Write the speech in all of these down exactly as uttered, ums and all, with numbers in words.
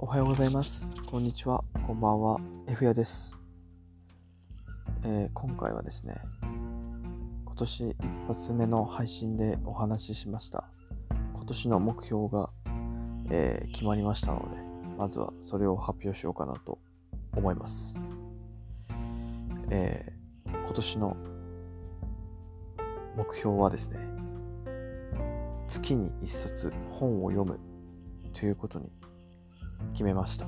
おはようございます。こんにちは。こんばんは。F やです、えー。今回はですね、今年一発目の配信でお話ししました今年の目標が、えー、決まりましたので、まずはそれを発表しようかなと思います。えー、今年の目標はですね、月に一冊本を読むということに決めました。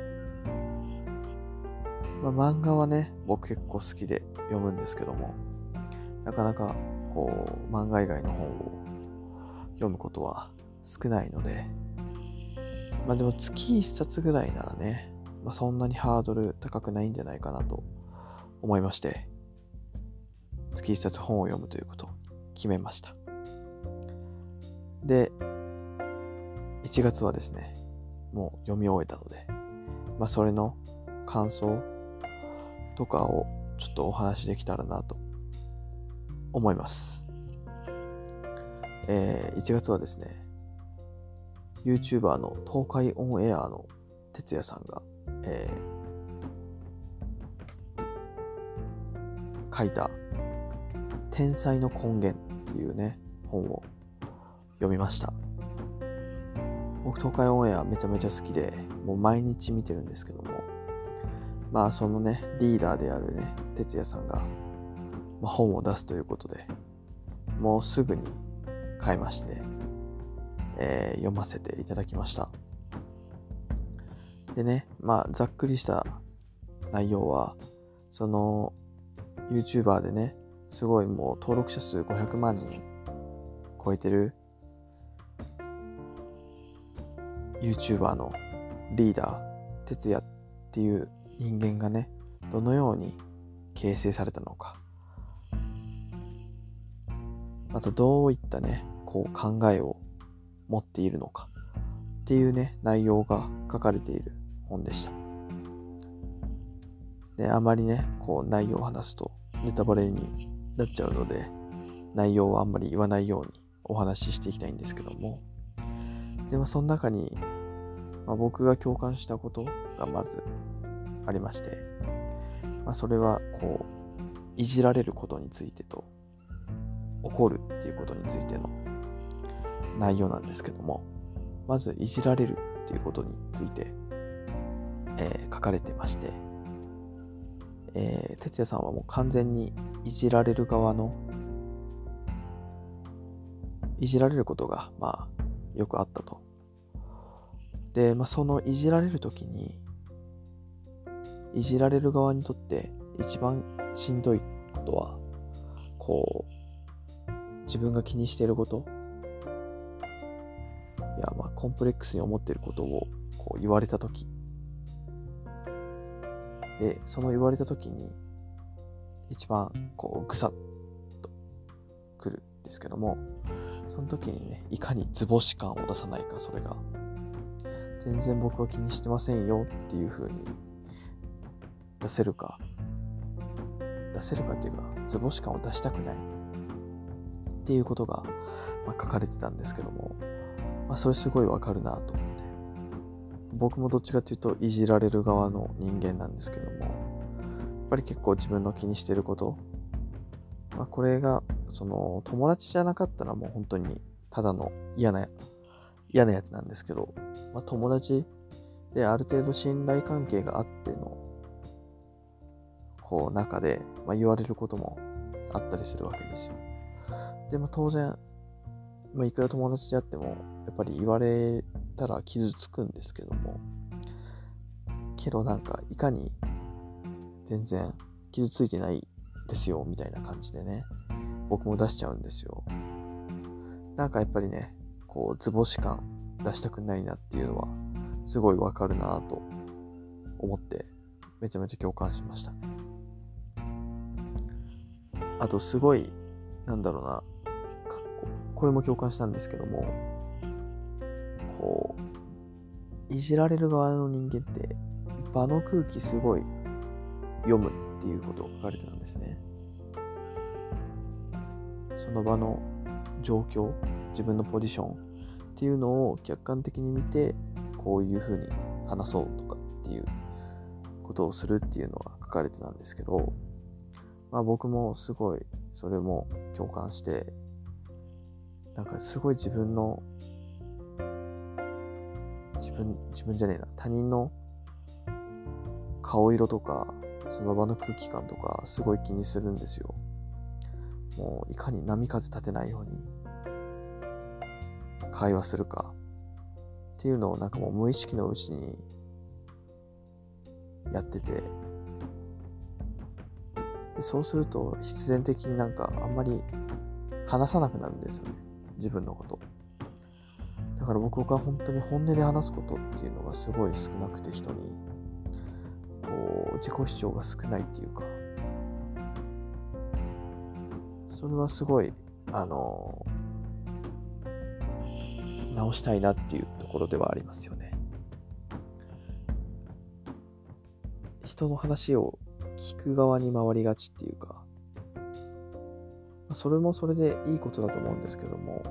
まあ、漫画はね、僕結構好きで読むんですけども、なかなかこう漫画以外の本を読むことは少ないので、まあでも月一冊ぐらいならね、まあ、そんなにハードル高くないんじゃないかなと思いまして、月一冊本を読むということを決めました。で、いちがつはですね、もう読み終えたので、まあそれの感想とかをちょっとお話しできたらなと思います。えー、いちがつはですね、YouTuber の東海オンエアの哲也さんが、えー、書いた天才の根源っていうね、本を読みました。僕東海オンエアめちゃめちゃ好きで、もう毎日見てるんですけども、まあそのねリーダーであるね哲也さんが、まあ、本を出すということで、もうすぐに買いまして、えー、読ませていただきました。でね、まあざっくりした内容は、その YouTuber でね、すごいもう登録者数ごひゃくまんにん超えてる YouTuber のリーダー哲也っていう人間がね、どのように形成されたのか、またどういったねこう考えを持っているのかっていうね内容が書かれている本でした。で、あまりねこう内容を話すとネタバレになっちゃうので、内容はあんまり言わないようにお話ししていきたいんですけども、でもその中に、まあ、僕が共感したことがまずありまして、まあ、それはこういじられることについてと怒るっていうことについての内容なんですけども、まずいじられるっていうことについて、えー、書かれてまして、えー、哲也さんはもう完全にいじられる側のいじられることがまあよくあったと。で、まあ、そのいじられるときに、いじられる側にとって一番しんどいことは、こう自分が気にしていること、いやまあコンプレックスに思っていることをこう言われたときで、その言われたときに一番こうぐさっとくるんですけども、その時にね、いかに図星感を出さないか、それが全然僕は気にしてませんよっていう風に出せるか出せるかっていうか図星感を出したくないっていうことが、まあ、書かれてたんですけども、まあ、それすごいわかるなと思って、僕もどっちかというといじられる側の人間なんですけども、やっぱり結構自分の気にしてること、まあ、これがその友達じゃなかったらもう本当にただの嫌な嫌なやつなんですけど、まあ、友達である程度信頼関係があってのこう中で、まあ、言われることもあったりするわけですよ。でも当然、まあ、いくら友達であってもやっぱり言われたら傷つくんですけども、けどなんかいかに全然傷ついてないですよみたいな感じでね、僕も出しちゃうんですよ。なんかやっぱりね、こう図星感出したくないなっていうのはすごいわかるなと思って、めちゃめちゃ共感しましたね。あとすごいなんだろうな、これも共感したんですけども、こういじられる側の人間って場の空気すごい読むっていうことが書かれてたんですね。その場の状況、自分のポジションっていうのを客観的に見て、こういうふうに話そうとかっていうことをするっていうのは書かれてたんですけど、まあ僕もすごいそれも共感して、なんかすごい自分の自分自分じゃねえな他人の顔色とかその場の空気感とかすごい気にするんですよ。もういかに波風立てないように会話するかっていうのをなんかもう無意識のうちにやってて、でそうすると必然的になんかあんまり話さなくなるんですよね、自分のこと。だから僕が本当に本音で話すことっていうのがすごい少なくて、人にこう自己主張が少ないっていうか、それはすごいあの直したいなっていうところではありますよね。人の話を聞く側に回りがちっていうか、それもそれでいいことだと思うんですけども、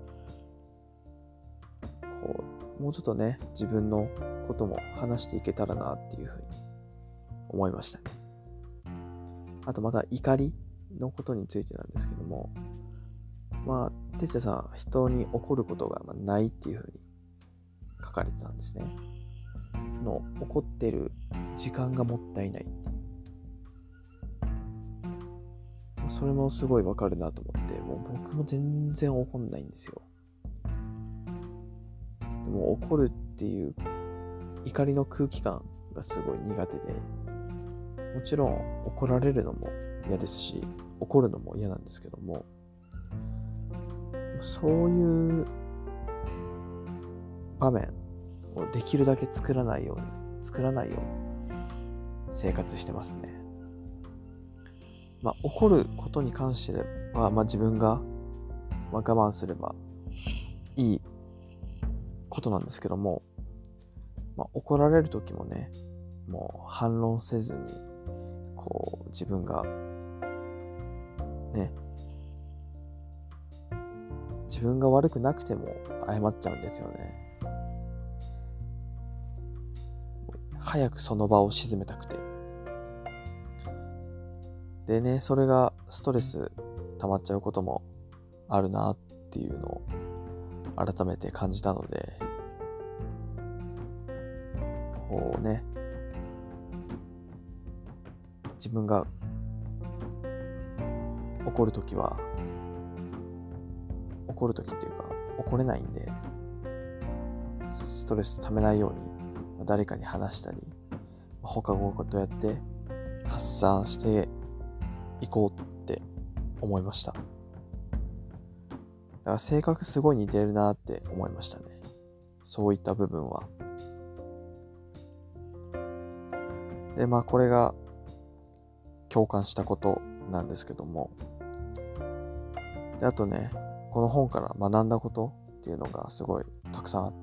こうもうちょっとね自分のことも話していけたらなっていうふうに思いましたね。あとまた怒りのことについてなんですけども、まあ哲也さん人に怒ることがないっていうふうに書かれてたんですね。その怒ってる時間がもったいない。それもすごいわかるなと思って、もう僕も全然怒んないんですよ。でも怒るっていう怒りの空気感がすごい苦手で、もちろん怒られるのも嫌ですし、怒るのも嫌なんですけども、そういう場面をできるだけ作らないように作らないように生活してますね。まあ怒ることに関しては、まあ、自分が、まあ、我慢すればいいことなんですけども、まあ、怒られる時もね、もう反論せずにこう自分がね自分が悪くなくても謝っちゃうんですよね。早くその場を鎮めたくて。でね、それがストレス溜まっちゃうこともあるなっていうのを改めて感じたので、こうね、自分が怒るときは、怒るときっていうか怒れないんで、ストレス溜めないように誰かに話したり、他のことやって発散していこうって思いました。だから性格すごい似てるなって思いましたね。そういった部分は。で、まあこれが共感したことなんですけども、であとね、この本から学んだことっていうのがすごいたくさんあって、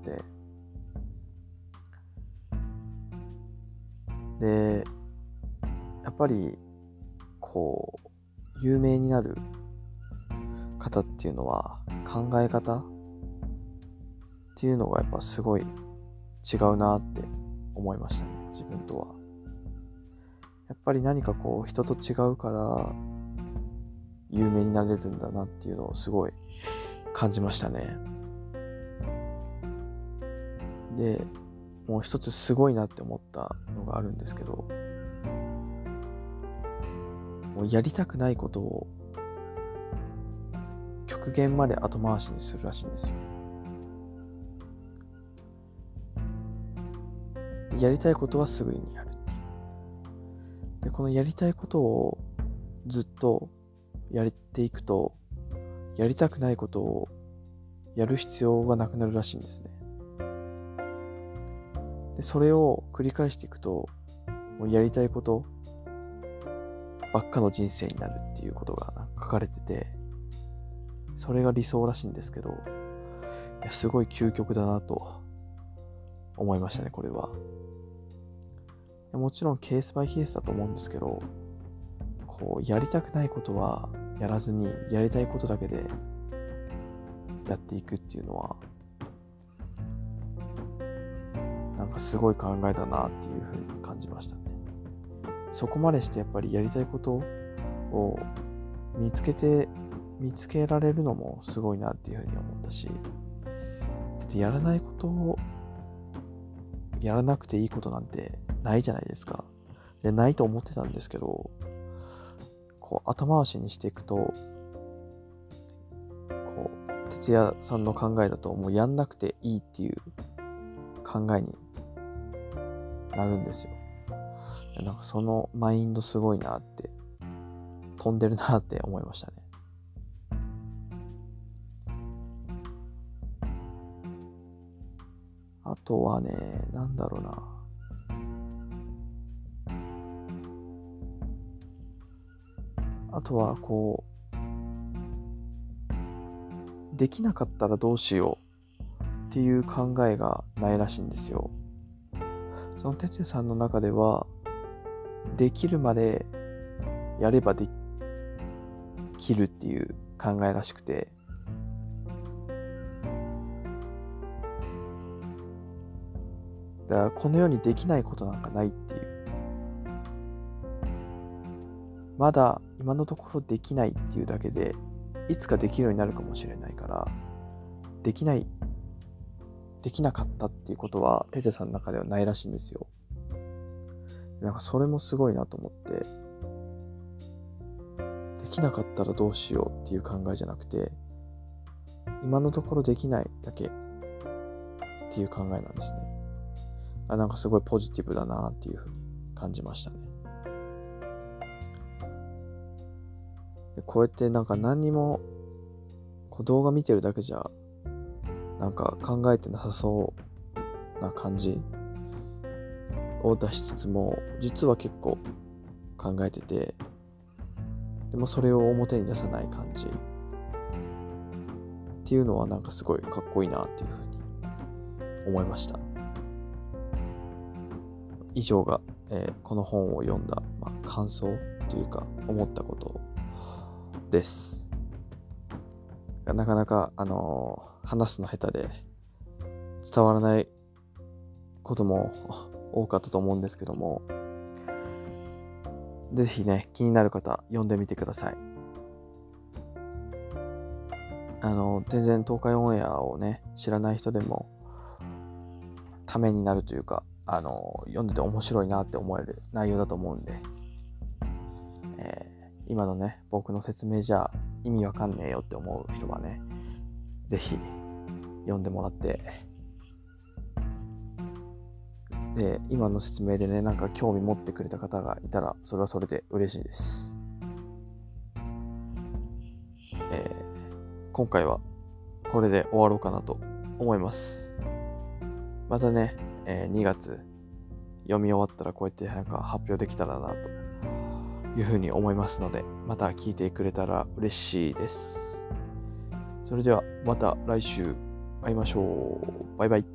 でやっぱりこう有名になる方っていうのは考え方っていうのがやっぱすごい違うなって思いましたね、自分とは。やっぱり何かこう人と違うから有名になれるんだなっていうのをすごい感じましたね。で、もう一つすごいなって思ったのがあるんですけど、もうやりたくないことを極限まで後回しにするらしいんですよ。やりたいことはすぐにやるっていう。で、このやりたいことをずっとやっていくと、やりたくないことをやる必要がなくなるらしいんですね。で、それを繰り返していくと、もうやりたいことばっかの人生になるっていうことが書かれてて、それが理想らしいんですけど、いやすごい究極だなと思いましたね、これは。もちろんケースバイケースだと思うんですけど、こうやりたくないことはやらずに、やりたいことだけでやっていくっていうのは、なんかすごい考えだなっていうふうに感じましたね。そこまでしてやっぱりやりたいことを見つけて見つけられるのもすごいなっていうふうに思ったし、だってやらないことをやらなくていいことなんてないじゃないですか。で、ないと思ってたんですけど、こう後回しにしていくと、こう哲也さんの考えだともうやんなくていいっていう考えになるんですよ。なんかそのマインドすごいなって、飛んでるなって思いましたね。あとはね、なんだろうな。あとはこう、できなかったらどうしようっていう考えがないらしいんですよ。その哲也さんの中では、できるまでやればできるっていう考えらしくて、だからこの世にできないことなんかないっていう、まだ今のところできないっていうだけでいつかできるようになるかもしれないから、できないできなかったっていうことは哲也さんの中ではないらしいんですよ。なんかそれもすごいなと思って、できなかったらどうしようっていう考えじゃなくて、今のところできないだけっていう考えなんですね。あ、なんかすごいポジティブだなっていうふうに感じましたね。で、こうやってなんか何にもこう動画見てるだけじゃなんか考えてなさそうな感じを出しつつも、実は結構考えてて、でもそれを表に出さない感じっていうのはなんかすごいかっこいいなっていうふうに思いました。以上が、えーこの本を読んだ、まあ、感想というか思ったことです。なかなか、あのー話すの下手で伝わらないことも多かったと思うんですけども、ぜひね、気になる方読んでみてください。あの全然東海オンエアをね知らない人でもためになるというか、あの読んでて面白いなって思える内容だと思うんで、えー、今のね僕の説明じゃ意味わかんねえよって思う人はね、ぜひ読んでもらって、で今の説明でねなんか興味持ってくれた方がいたらそれはそれで嬉しいです。えー、今回はこれで終わろうかなと思います。またね、えー、にがつ読み終わったらこうやってなんか発表できたらなというふうに思いますので、また聞いてくれたら嬉しいです。それではまた来週会いましょう。バイバイ。